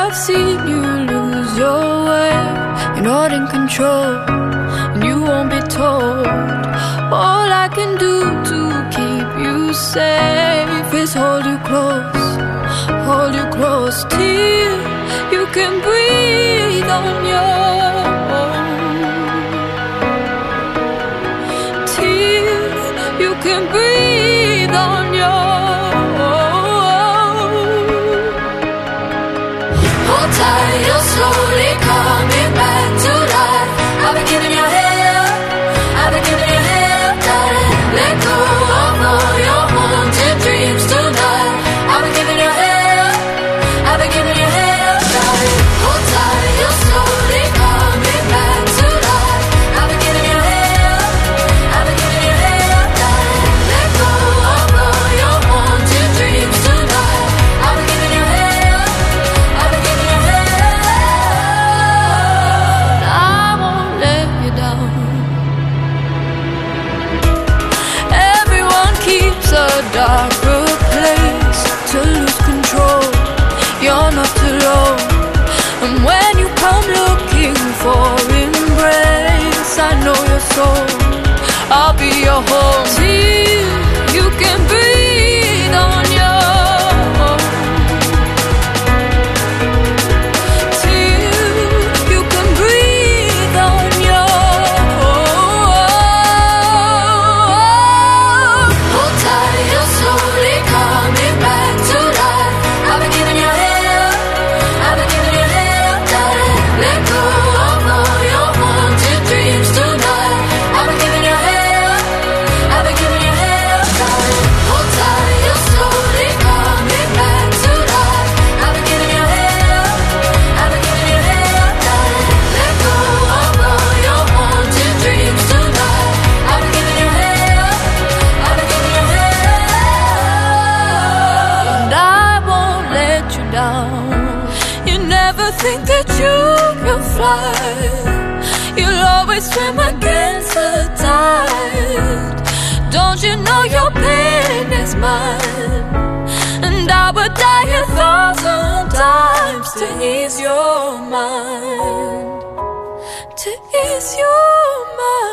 I've seen you lose your way. You're not in control, and you won't be told. All I can do to keep you safe is hold you close till you can breathe on your own. Till you can breathe on your own. Hold tight, you're slowly coming back to life. I've been giving you hell, I've been giving you hell, darling. Let go of all your haunted dreams tonight. I've been giving you hell, I've been giving you hell, darling. Hold tight, you're slowly coming back to life. I've been giving you hell, I've been giving you hell, darling. Let go of all your haunted dreams tonight. I've been giving you hell, I've been giving you hell. I won't let you down. Everyone keeps a darker place to lose control. You're not alone. And when you come looking for embrace, I know your soul. I'll be your home till you can breathe on your own. Till you can breathe on your own. Hold tight, you're slowly coming back to life. I've been giving you hell, I've been giving you hell, darling. Let go of all your haunted dreams tonight. I've been giving you hell, I've been giving you hell, darling. Hold tight, you're slowly coming back to life. I've been giving you hell, I've been giving you hell, darling. Let go of all your haunted dreams tonight. I've been giving you hell, I've been giving you hell, and I won't let you down. You never think that you can fly. You'll always swim against the tide. Don't you know your pain is mine? And I would die 1,000 times to ease your mind. To ease your mind.